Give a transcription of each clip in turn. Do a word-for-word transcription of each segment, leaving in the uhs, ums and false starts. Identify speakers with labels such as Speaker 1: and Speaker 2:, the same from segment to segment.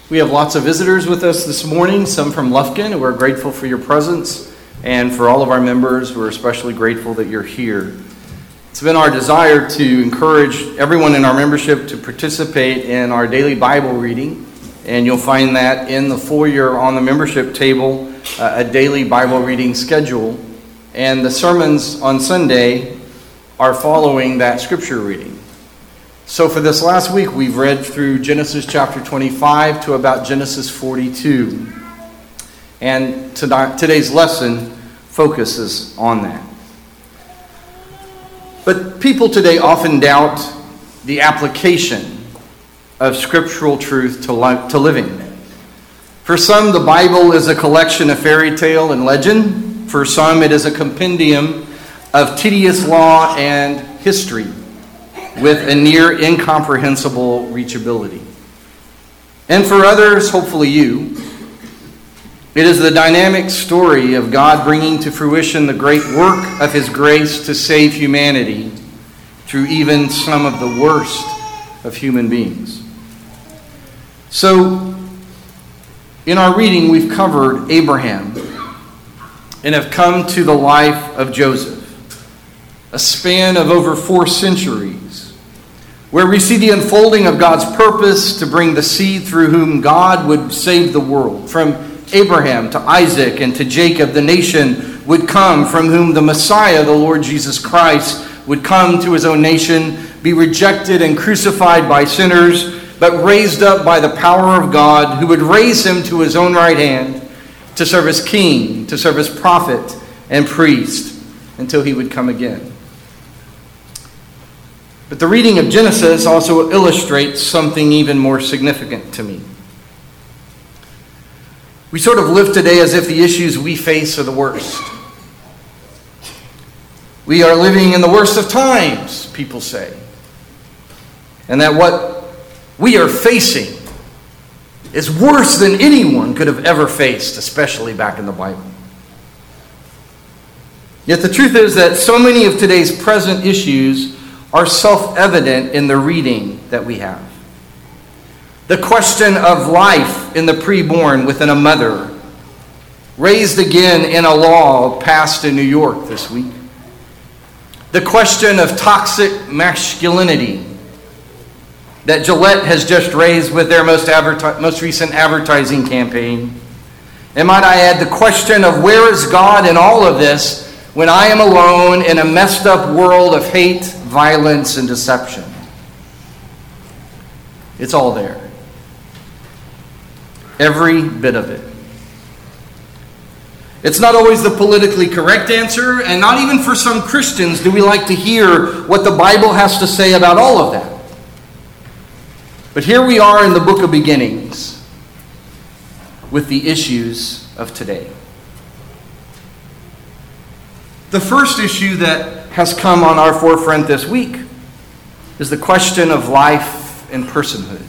Speaker 1: We have lots of visitors with us this morning, some from Lufkin, and we're grateful for your presence. And for all of our members, we're especially grateful that you're here. It's been our desire to encourage everyone in our membership to participate in our daily Bible reading. And you'll find that in the foyer on the membership table, uh, a daily Bible reading schedule. And the sermons on Sunday are following that scripture reading. So for this last week, we've read through Genesis chapter twenty-five to about Genesis forty-two. And today's lesson focuses on that. But people today often doubt the application of scriptural truth to, li- to living. For some, the Bible is a collection of fairy tale and legend. For some, it is a compendium of tedious law and history, with a near incomprehensible reachability. And for others, hopefully you, it is the dynamic story of God bringing to fruition the great work of His grace to save humanity through even some of the worst of human beings. So, in our reading, we've covered Abraham and have come to the life of Joseph, a span of over four centuries, where we see the unfolding of God's purpose to bring the seed through whom God would save the world. From Abraham to Isaac and to Jacob, the nation would come, from whom the Messiah, the Lord Jesus Christ, would come to his own nation, be rejected and crucified by sinners, but raised up by the power of God, who would raise him to his own right hand to serve as king, to serve as prophet and priest, until he would come again. But the reading of Genesis also illustrates something even more significant to me. We sort of live today as if the issues we face are the worst. We are living in the worst of times, people say. And that what we are facing is worse than anyone could have ever faced, especially back in the Bible. Yet the truth is that so many of today's present issues are self-evident in the reading that we have. The question of life in the preborn within a mother, raised again in a law passed in New York this week. The question of toxic masculinity that Gillette has just raised with their most, adverti- most recent advertising campaign. And might I add, the question of where is God in all of this when I am alone in a messed up world of hate, violence, and deception? It's all there. Every bit of it. It's not always the politically correct answer, and not even for some Christians do we like to hear what the Bible has to say about all of that. But here we are in the book of beginnings with the issues of today. The first issue that has come on our forefront this week is the question of life and personhood.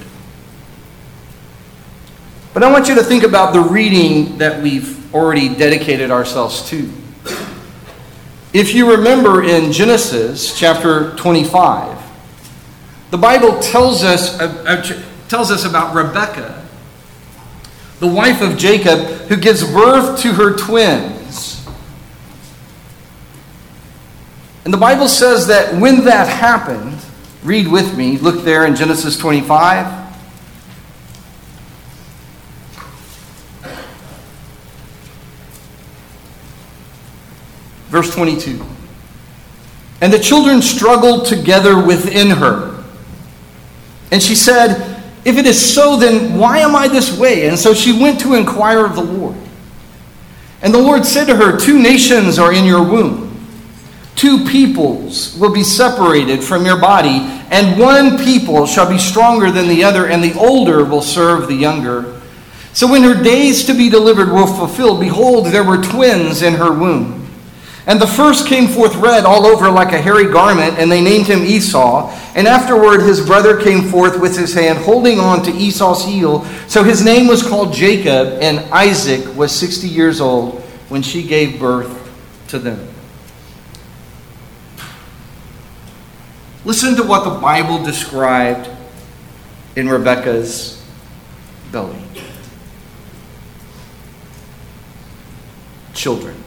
Speaker 1: But I want you to think about the reading that we've already dedicated ourselves to. If you remember in Genesis chapter twenty-five, the Bible tells us, uh, tells us about Rebekah, the wife of Jacob, who gives birth to her twins. And the Bible says that when that happened, read with me, look there in Genesis twenty-five. Verse twenty-two. And the children struggled together within her. And she said, if it is so, then why am I this way? And so she went to inquire of the Lord. And the Lord said to her, two nations are in your womb. Two peoples will be separated from your body, and one people shall be stronger than the other, and the older will serve the younger. So when her days to be delivered were fulfilled, behold, there were twins in her womb. And the first came forth red all over like a hairy garment, and they named him Esau. And afterward his brother came forth with his hand, holding on to Esau's heel. So his name was called Jacob, and Isaac was sixty years old when she gave birth to them. Listen to what the Bible described in Rebekah's belly. children.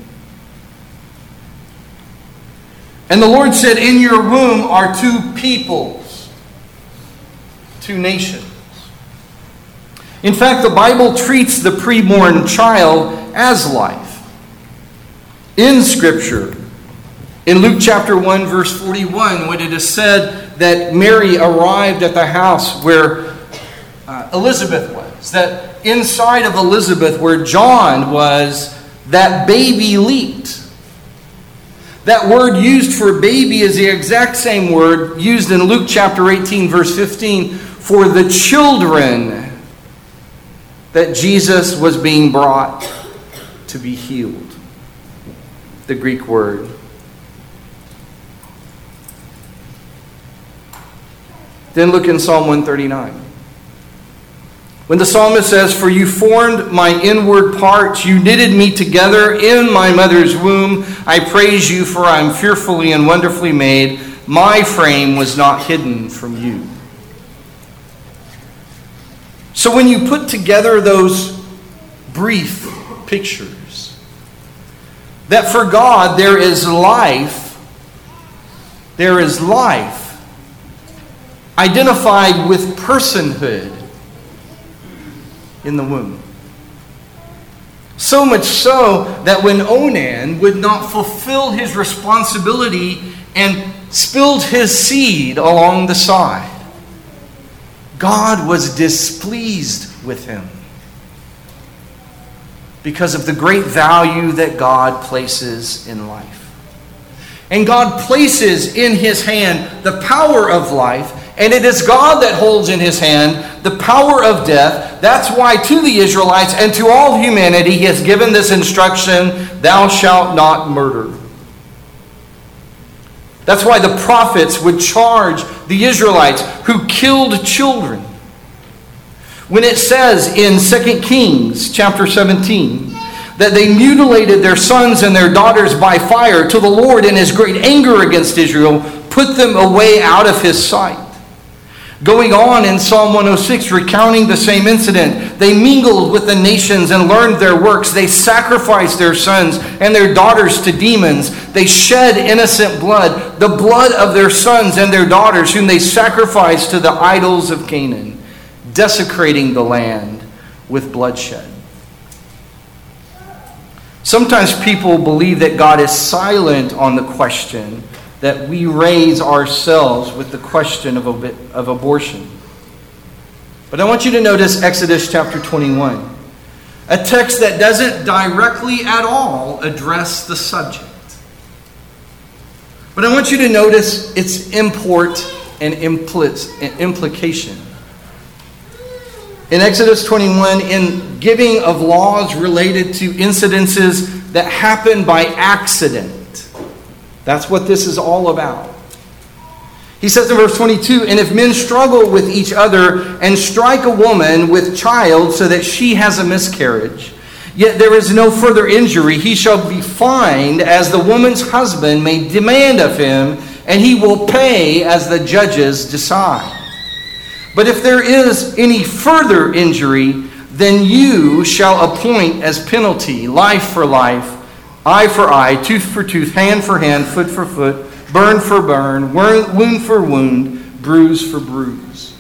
Speaker 1: And the Lord said, in your womb are two peoples, two nations. In fact, the Bible treats the preborn child as life. In Scripture, in Luke chapter one, verse forty-one, when it is said that Mary arrived at the house where uh, Elizabeth was, that inside of Elizabeth, where John was, that baby leaped. That word used for baby is the exact same word used in Luke chapter eighteen, verse fifteen, for the children that Jesus was being brought to be healed. The Greek word. Then look in Psalm one thirty-nine. When the psalmist says, for you formed my inward parts, you knitted me together in my mother's womb. I praise you, for I am fearfully and wonderfully made. My frame was not hidden from you. So when you put together those brief pictures, that for God there is life, there is life identified with personhood in the womb. So much so that when Onan would not fulfill his responsibility and spilled his seed along the side, God was displeased with him because of the great value that God places in life. And God places in his hand the power of life, and it is God that holds in his hand the power of death. That's why to the Israelites and to all humanity he has given this instruction, thou shalt not murder. That's why the prophets would charge the Israelites who killed children. When it says in Second Kings chapter seventeen that they mutilated their sons and their daughters by fire, till the Lord in his great anger against Israel put them away out of his sight. Going on in Psalm one oh six, recounting the same incident, they mingled with the nations and learned their works. They sacrificed their sons and their daughters to demons. They shed innocent blood, the blood of their sons and their daughters, whom they sacrificed to the idols of Canaan, desecrating the land with bloodshed. Sometimes people believe that God is silent on the question that we raise ourselves with the question of, ob- of abortion. But I want you to notice Exodus chapter twenty-one, a text that doesn't directly at all address the subject. But I want you to notice its import and impl- implication. In Exodus twenty-one, in giving of laws related to incidences that happen by accident, that's what this is all about. He says in verse twenty-two, and if men struggle with each other and strike a woman with child so that she has a miscarriage, yet there is no further injury, he shall be fined as the woman's husband may demand of him, and he will pay as the judges decide. But if there is any further injury, then you shall appoint as penalty life for life, eye for eye, tooth for tooth, hand for hand, foot for foot, burn for burn, wound for wound, bruise for bruise.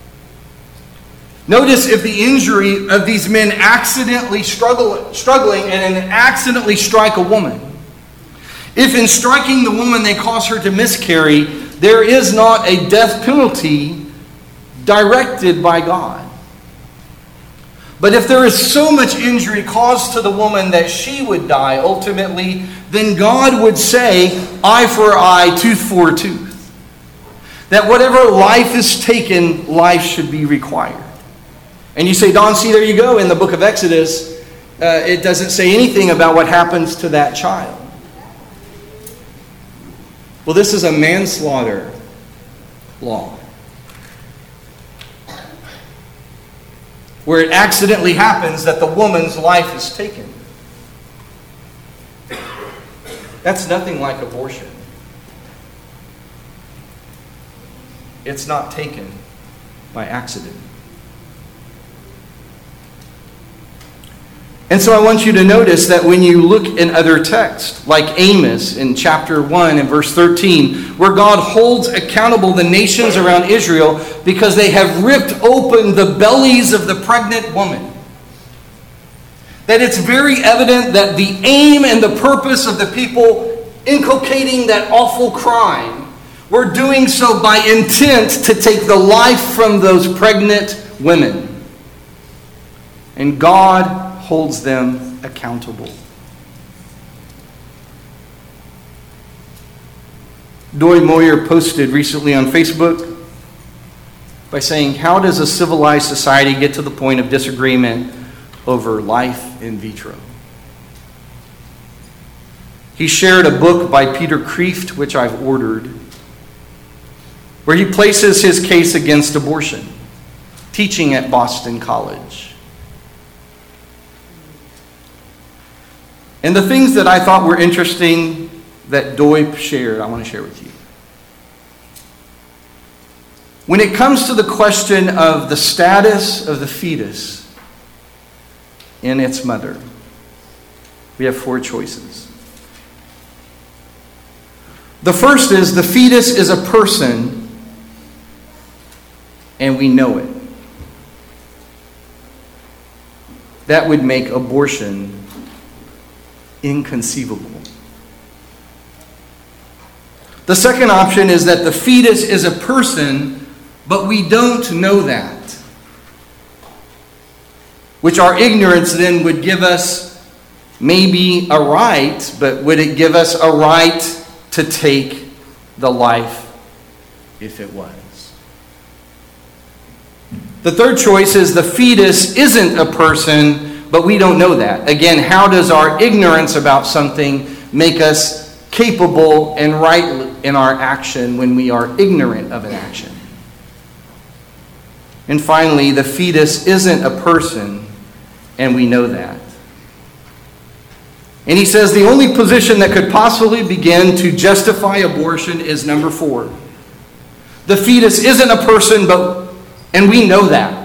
Speaker 1: Notice if the injury of these men accidentally struggle, struggling and accidentally strike a woman. If in striking the woman they cause her to miscarry, there is not a death penalty directed by God. But if there is so much injury caused to the woman that she would die ultimately, then God would say, eye for eye, tooth for tooth. That whatever life is taken, life should be required. And you say, Don, see, there you go. In the book of Exodus, uh, it doesn't say anything about what happens to that child. Well, this is a manslaughter law, where it accidentally happens that the woman's life is taken. That's nothing like abortion. It's not taken by accident. And so I want you to notice that when you look in other texts, like Amos in chapter one and verse thirteen, where God holds accountable the nations around Israel because they have ripped open the bellies of the pregnant woman, that it's very evident that the aim and the purpose of the people inculcating that awful crime were doing so by intent to take the life from those pregnant women. And God holds them accountable. Doy Moyer posted recently on Facebook by saying, "How does a civilized society get to the point of disagreement over life in vitro?" He shared a book by Peter Kreeft, which I've ordered, where he places his case against abortion, teaching at Boston College. And the things that I thought were interesting that Doy shared, I want to share with you. When it comes to the question of the status of the fetus in its mother, we have four choices. The first is the fetus is a person, and we know it. That would make abortion inconceivable. The second option is that the fetus is a person, but we don't know that, which our ignorance then would give us maybe a right, but would it give us a right to take the life if it was? The third choice is the fetus isn't a person, but we don't know that. Again, how does our ignorance about something make us capable and right in our action when we are ignorant of an action? And finally, the fetus isn't a person, and we know that. And he says the only position that could possibly begin to justify abortion is number four. The fetus isn't a person, but and we know that.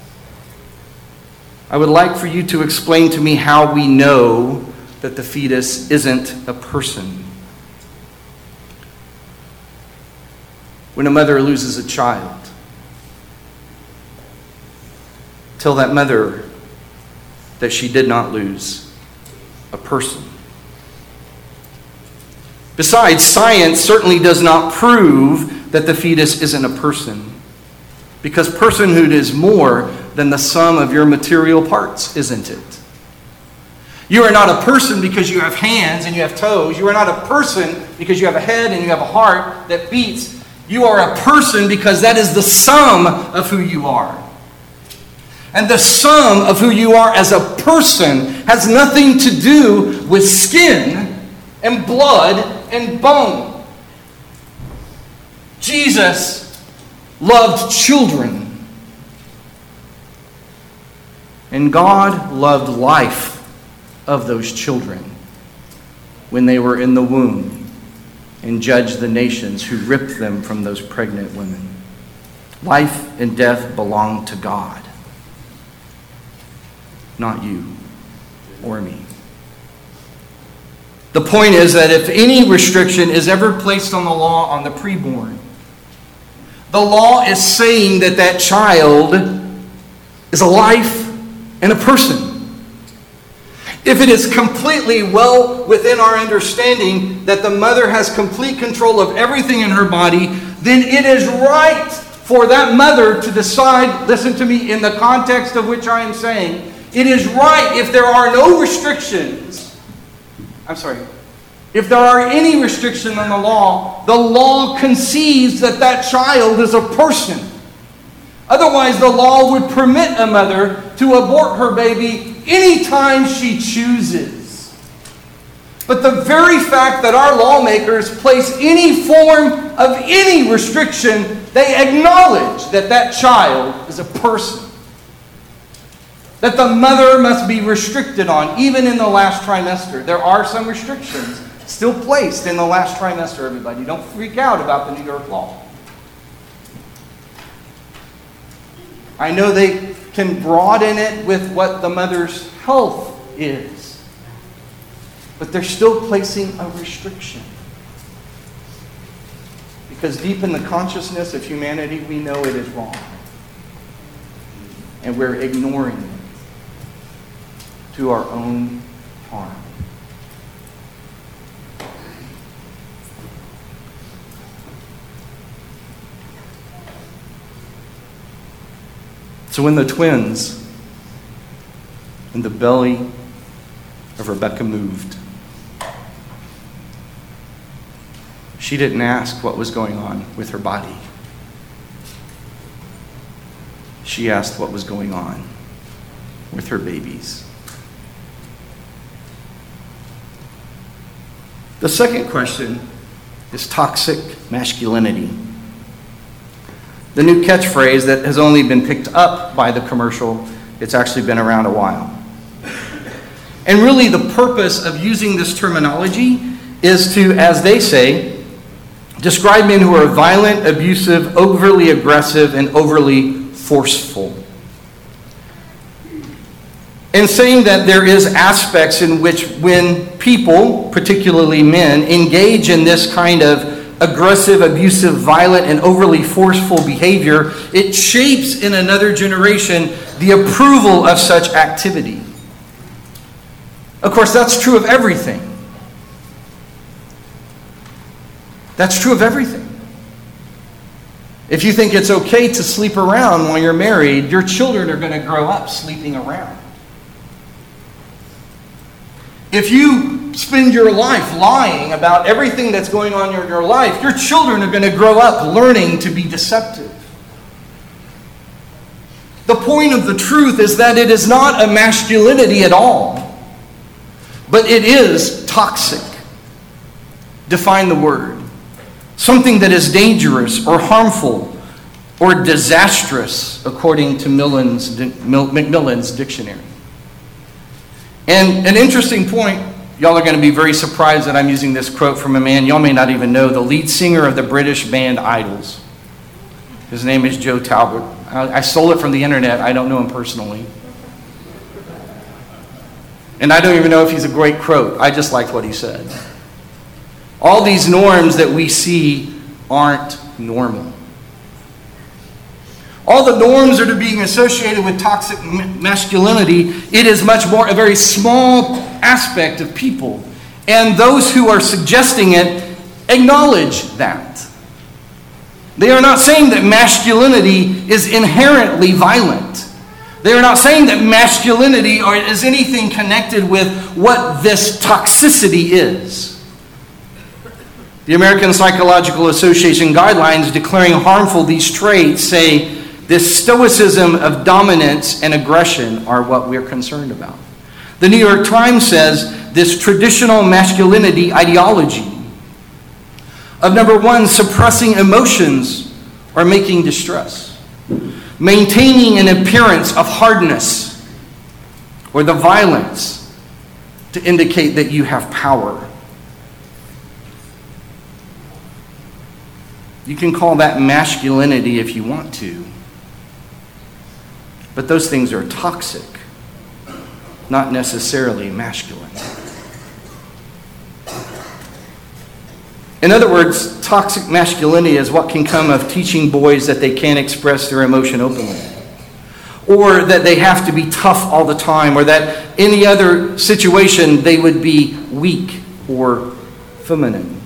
Speaker 1: I would like for you to explain to me how we know that the fetus isn't a person. When a mother loses a child, tell that mother that she did not lose a person. Besides, science certainly does not prove that the fetus isn't a person, because personhood is more than the sum of your material parts, isn't it? You are not a person because you have hands and you have toes. You are not a person because you have a head and you have a heart that beats. You are a person because that is the sum of who you are. And the sum of who you are as a person has nothing to do with skin and blood and bone. Jesus loved children. And God loved life of those children when they were in the womb and judged the nations who ripped them from those pregnant women. Life and death belong to God, not you or me. The point is that if any restriction is ever placed on the law on the preborn, the law is saying that that child is a life and a person. If it is completely well within our understanding that the mother has complete control of everything in her body, then it is right for that mother to decide, listen to me, in the context of which I am saying, it is right if there are no restrictions. I'm sorry. If there are any restriction on the law, the law concedes that that child is a person. Otherwise, the law would permit a mother to abort her baby anytime she chooses. But the very fact that our lawmakers place any form of any restriction, they acknowledge that that child is a person. That the mother must be restricted on, even in the last trimester. There are some restrictions still placed in the last trimester, everybody. Don't freak out about the New York law. I know they can broaden it with what the mother's health is. But they're still placing a restriction. Because deep in the consciousness of humanity, we know it is wrong. And we're ignoring it to our own harm. So when the twins in the belly of Rebekah moved, she didn't ask what was going on with her body. She asked what was going on with her babies. The second question is toxic masculinity. The new catchphrase that has only been picked up by the commercial, it's actually been around a while. And really the purpose of using this terminology is to, as they say, describe men who are violent, abusive, overly aggressive, and overly forceful. And saying that there is aspects in which when people, particularly men, engage in this kind of aggressive, abusive, violent, and overly forceful behavior, it shapes in another generation the approval of such activity. Of course, that's true of everything. That's true of everything. If you think it's okay to sleep around while you're married, your children are going to grow up sleeping around. If you spend your life lying about everything that's going on in your life, your children are going to grow up learning to be deceptive. The point of the truth is that it is not a masculinity at all, but it is toxic. Define the word. Something that is dangerous or harmful or disastrous, according to Millen's, Macmillan's dictionary. And an interesting point, y'all are going to be very surprised that I'm using this quote from a man y'all may not even know, the lead singer of the British band Idols. His name is Joe Talbot. I, I stole it from the internet. I don't know him personally. And I don't even know if he's a great quote. I just liked what he said. All these norms that we see aren't normal. All the norms that are being associated with toxic masculinity, it is much more a very small aspect of people. And those who are suggesting it acknowledge that. They are not saying that masculinity is inherently violent. They are not saying that masculinity or is anything connected with what this toxicity is. The American Psychological Association guidelines declaring harmful these traits say this stoicism of dominance and aggression are what we're concerned about. The New York Times says this traditional masculinity ideology of number one, suppressing emotions or making distress, maintaining an appearance of hardness or the violence to indicate that you have power. You can call that masculinity if you want to. But those things are toxic, not necessarily masculine. In other words, toxic masculinity is what can come of teaching boys that they can't express their emotion openly, or that they have to be tough all the time, or that any other situation they would be weak or feminine.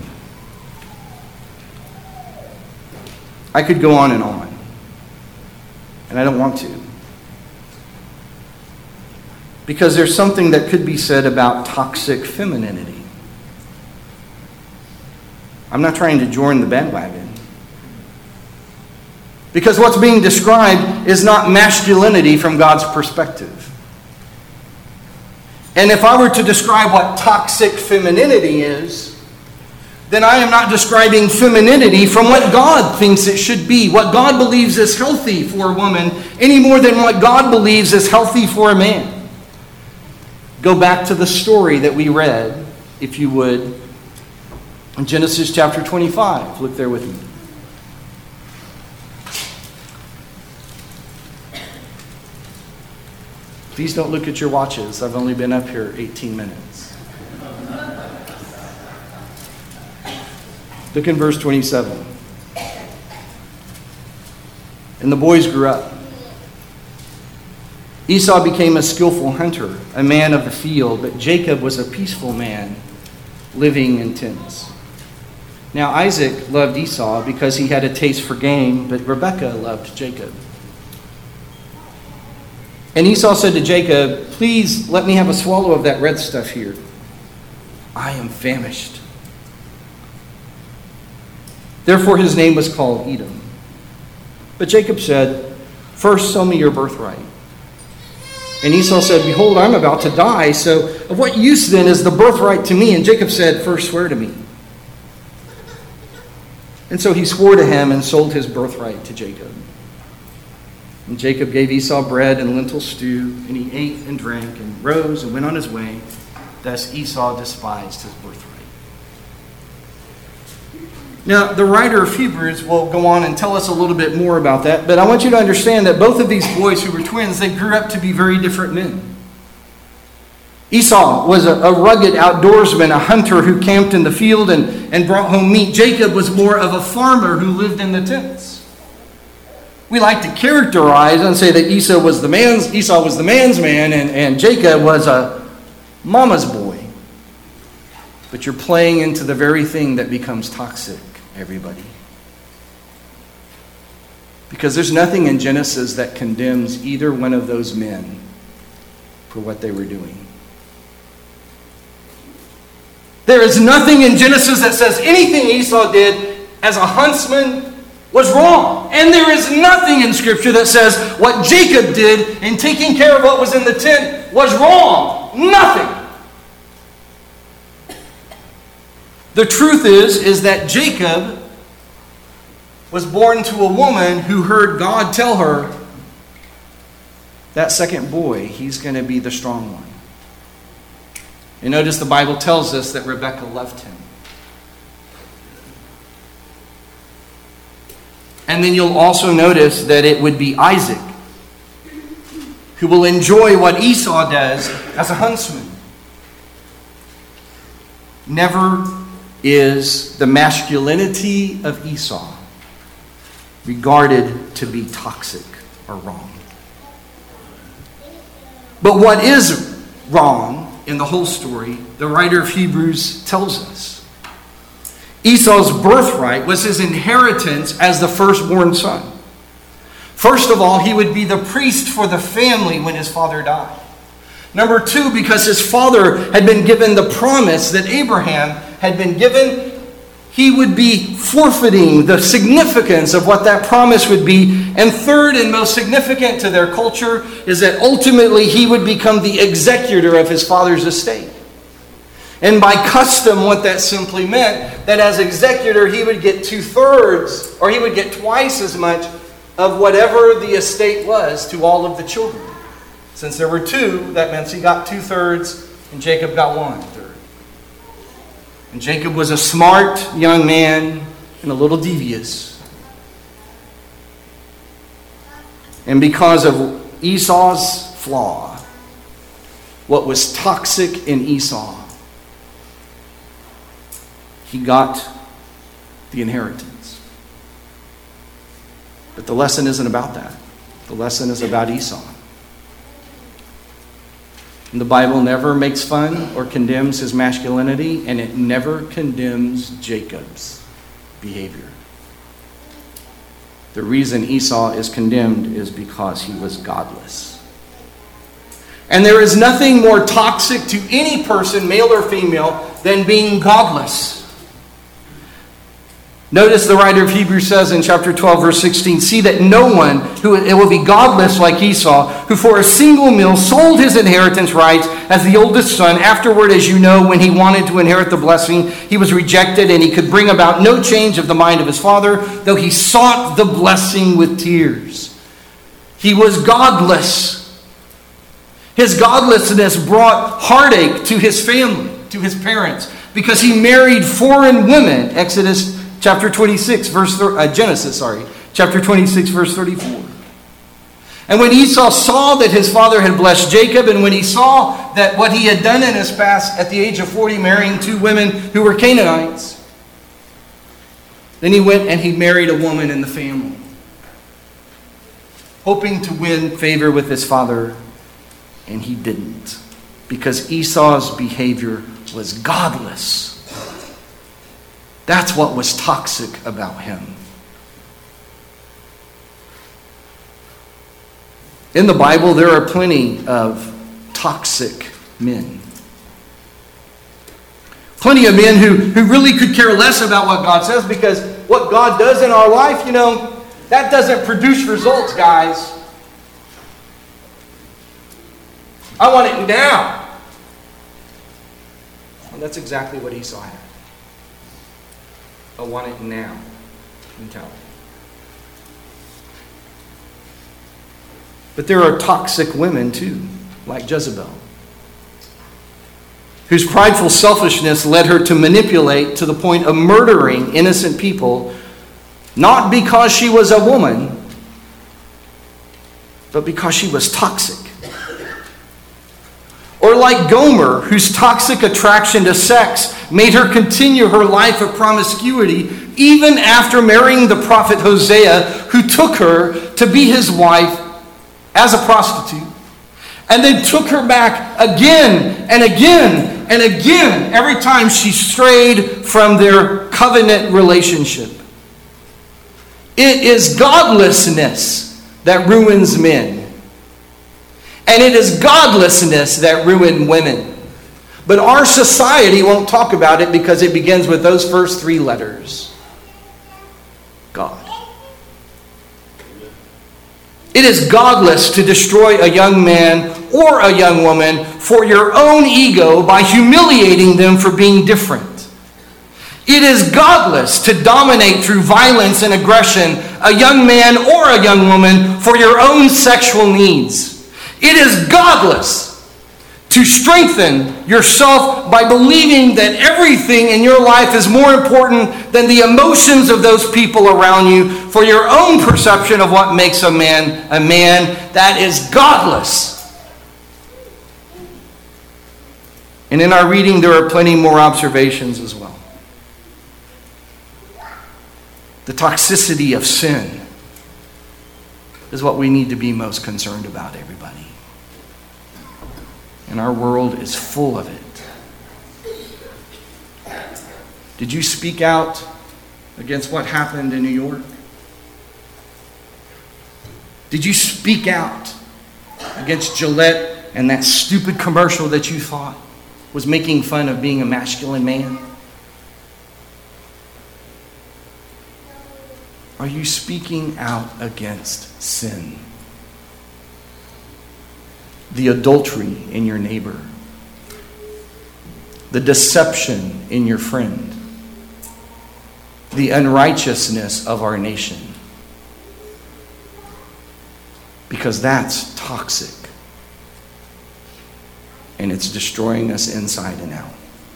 Speaker 1: I could go on and on, and I don't want to. Because there's something that could be said about toxic femininity. I'm not trying to join the bandwagon. Because what's being described is not masculinity from God's perspective. And if I were to describe what toxic femininity is, then I am not describing femininity from what God thinks it should be, what God believes is healthy for a woman, any more than what God believes is healthy for a man. Go back to the story that we read, if you would, in Genesis chapter twenty-five. Look there with me. Please don't look at your watches. I've only been up here eighteen minutes. Look in verse twenty-seven. And the boys grew up. Esau became a skillful hunter, a man of the field, but Jacob was a peaceful man, living in tents. Now Isaac loved Esau because he had a taste for game, but Rebekah loved Jacob. And Esau said to Jacob, "Please let me have a swallow of that red stuff here. I am famished." Therefore his name was called Edom. But Jacob said, "First sell me your birthright." And Esau said, "Behold, I'm about to die, so of what use then is the birthright to me?" And Jacob said, "First swear to me." And so he swore to him and sold his birthright to Jacob. And Jacob gave Esau bread and lentil stew, and he ate and drank and rose and went on his way. Thus Esau despised his birthright. Now, the writer of Hebrews will go on and tell us a little bit more about that, but I want you to understand that both of these boys who were twins, they grew up to be very different men. Esau was a, a rugged outdoorsman, a hunter who camped in the field and, and brought home meat. Jacob was more of a farmer who lived in the tents. We like to characterize and say that Esau was the man's, Esau was the man's man and, and Jacob was a mama's boy. But you're playing into the very thing that becomes toxic, everybody. Because there's nothing in Genesis that condemns either one of those men for what they were doing. There is nothing in Genesis that says anything Esau did as a huntsman was wrong. And there is nothing in Scripture that says what Jacob did in taking care of what was in the tent was wrong. Nothing. The truth is, is that Jacob was born to a woman who heard God tell her, that second boy, he's going to be the strong one. And notice the Bible tells us that Rebekah loved him. And then you'll also notice that it would be Isaac who will enjoy what Esau does as a huntsman. Never is the masculinity of Esau regarded to be toxic or wrong. But what is wrong in the whole story, the writer of Hebrews tells us. Esau's birthright was his inheritance as the firstborn son. First of all, he would be the priest for the family when his father died. Number two, because his father had been given the promise that Abraham had been given, he would be forfeiting the significance of what that promise would be. And third and most significant to their culture is that ultimately he would become the executor of his father's estate. And by custom, what that simply meant, that as executor, he would get two-thirds, or he would get twice as much of whatever the estate was to all of the children. Since there were two, that meant he got two-thirds, and Jacob got one-third. And Jacob was a smart young man and a little devious. And because of Esau's flaw, what was toxic in Esau, he got the inheritance. But the lesson isn't about that. The lesson is about Esau. And the Bible never makes fun or condemns his masculinity, and it never condemns Jacob's behavior. The reason Esau is condemned is because he was godless. And there is nothing more toxic to any person, male or female, than being godless. Notice the writer of Hebrews says in chapter twelve, verse sixteen, "See that no one who it will be godless like Esau, who for a single meal sold his inheritance rights as the oldest son. Afterward, as you know, when he wanted to inherit the blessing, he was rejected, and he could bring about no change of the mind of his father, though he sought the blessing with tears." He was godless. His godlessness brought heartache to his family, to his parents, because he married foreign women. Exodus Chapter twenty-six, verse uh, Genesis, sorry, chapter twenty-six, verse thirty-four. And when Esau saw that his father had blessed Jacob, and when he saw that what he had done in his past at the age of forty, marrying two women who were Canaanites, then he went and he married a woman in the family, hoping to win favor with his father, and he didn't, because Esau's behavior was godless. That's what was toxic about him. In the Bible, there are plenty of toxic men. Plenty of men who, who really could care less about what God says, because what God does in our life, you know, that doesn't produce results, guys. I want it now. And that's exactly what Esau had. I want it now mentality. But there are toxic women too, like Jezebel, whose prideful selfishness led her to manipulate to the point of murdering innocent people, not because she was a woman, but because she was toxic. Or like Gomer, whose toxic attraction to sex made her continue her life of promiscuity even after marrying the prophet Hosea, who took her to be his wife as a prostitute, and then took her back again and again and again every time she strayed from their covenant relationship. It is godlessness that ruins men. And it is godlessness that ruins women. But our society won't talk about it because it begins with those first three letters. God. It is godless to destroy a young man or a young woman for your own ego by humiliating them for being different. It is godless to dominate through violence and aggression a young man or a young woman for your own sexual needs. It is godless to strengthen yourself by believing that everything in your life is more important than the emotions of those people around you for your own perception of what makes a man a man. That is godless. And in our reading, there are plenty more observations as well. The toxicity of sin is what we need to be most concerned about, everybody. And our world is full of it. Did you speak out against what happened in New York? Did you speak out against Gillette and that stupid commercial that you thought was making fun of being a masculine man? Are you speaking out against sin? The adultery in your neighbor, the deception in your friend, the unrighteousness of our nation. Because that's toxic. And it's destroying us inside and out.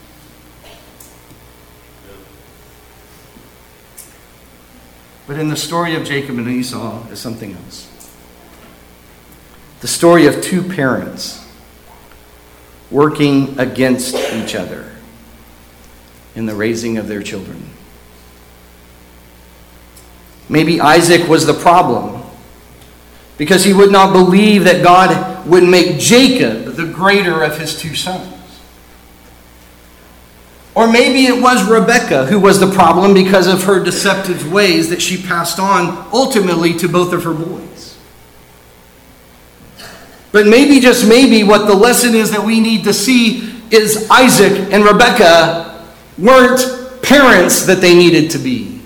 Speaker 1: But in the story of Jacob and Esau is something else. The story of two parents working against each other in the raising of their children. Maybe Isaac was the problem because he would not believe that God would make Jacob the greater of his two sons. Or maybe it was Rebekah who was the problem because of her deceptive ways that she passed on ultimately to both of her boys. But maybe, just maybe, what the lesson is that we need to see is Isaac and Rebekah weren't parents that they needed to be.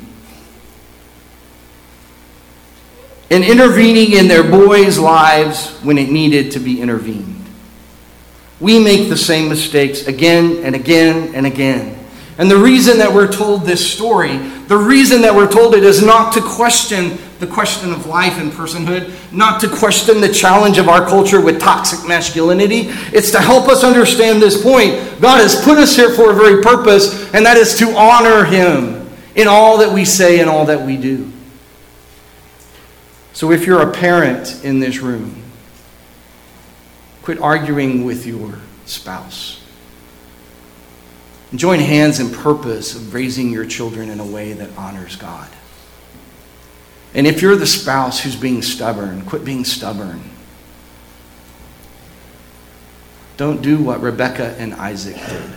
Speaker 1: In intervening in their boys' lives when it needed to be intervened. We make the same mistakes again and again and again. And the reason that we're told this story, the reason that we're told it is not to question the question of life and personhood, not to question the challenge of our culture with toxic masculinity. It's to help us understand this point. God has put us here for a very purpose, and that is to honor Him in all that we say and all that we do. So if you're a parent in this room, quit arguing with your spouse. Join hands in purpose of raising your children in a way that honors God. And if you're the spouse who's being stubborn, quit being stubborn. Don't do what Rebekah and Isaac did.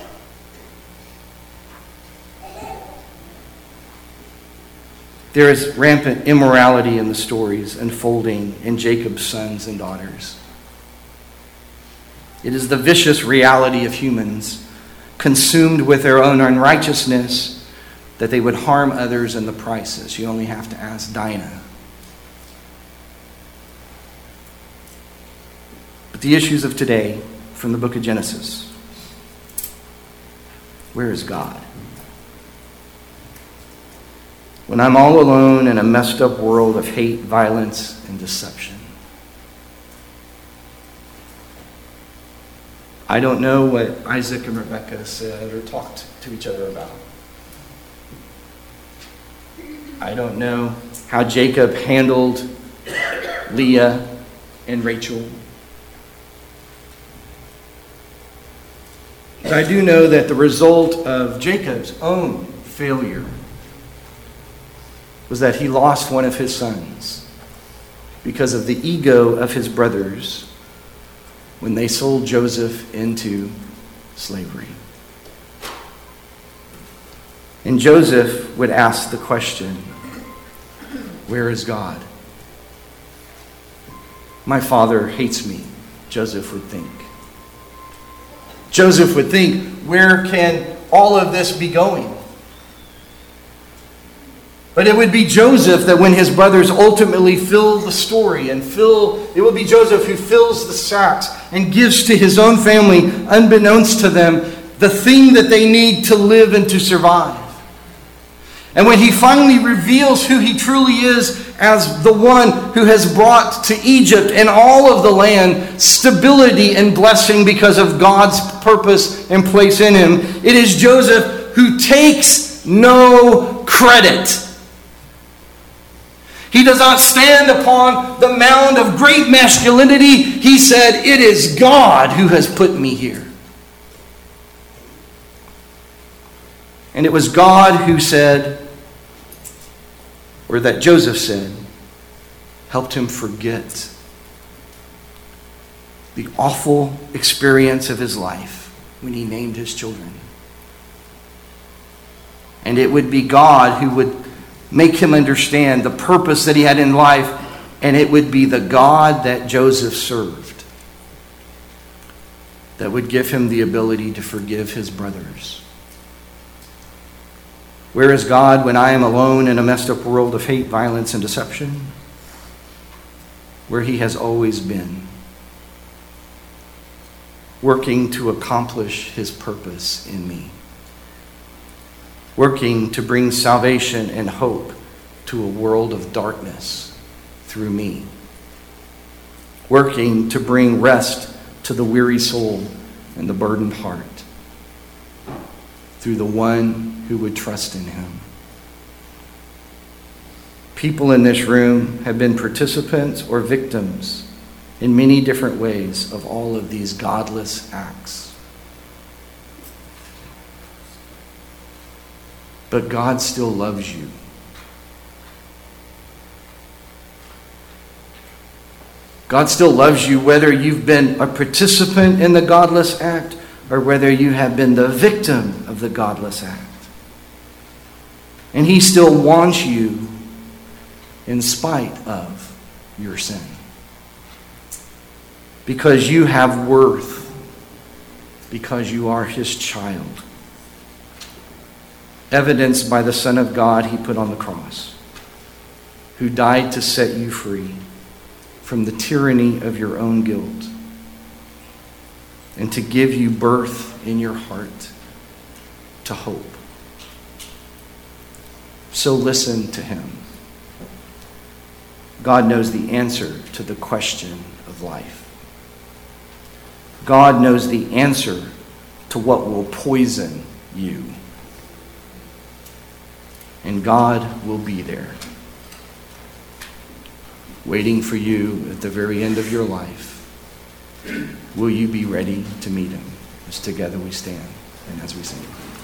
Speaker 1: There is rampant immorality in the stories unfolding in Jacob's sons and daughters. It is the vicious reality of humans consumed with their own unrighteousness that they would harm others in the process. You only have to ask Dinah. But the issues of today from the book of Genesis. Where is God? When I'm all alone in a messed up world of hate, violence, and deception. I don't know what Isaac and Rebekah said or talked to each other about. I don't know how Jacob handled Leah and Rachel. But I do know that the result of Jacob's own failure was that he lost one of his sons because of the ego of his brothers when they sold Joseph into slavery. And Joseph would ask the question, where is God? My father hates me, Joseph would think. Joseph would think, where can all of this be going? But it would be Joseph that when his brothers ultimately fill the story and fill, it would be Joseph who fills the sacks and gives to his own family, unbeknownst to them, the thing that they need to live and to survive. And when he finally reveals who he truly is as the one who has brought to Egypt and all of the land stability and blessing because of God's purpose and place in him, it is Joseph who takes no credit. He does not stand upon the mound of great masculinity. He said, it is God who has put me here. And it was God who said, or that Joseph said, helped him forget the awful experience of his life when he named his children. And it would be God who would make him understand the purpose that he had in life, and it would be the God that Joseph served that would give him the ability to forgive his brothers. Where is God when I am alone in a messed up world of hate, violence, and deception? Where he has always been, working to accomplish his purpose in me. Working to bring salvation and hope to a world of darkness through me. Working to bring rest to the weary soul and the burdened heart through the one who would trust in him. People in this room have been participants or victims in many different ways of all of these godless acts. But God still loves you. God still loves you whether you've been a participant in the godless act or whether you have been the victim of the godless act. And he still wants you in spite of your sin. Because you have worth. Because you are his child. Evidenced by the Son of God he put on the cross, who died to set you free from the tyranny of your own guilt and to give you birth in your heart to hope. So listen to him. God knows the answer to the question of life. God knows the answer to what will poison you. And God will be there. waiting for you at the very end of your life. Will you be ready to meet him? As together we stand and as we sing.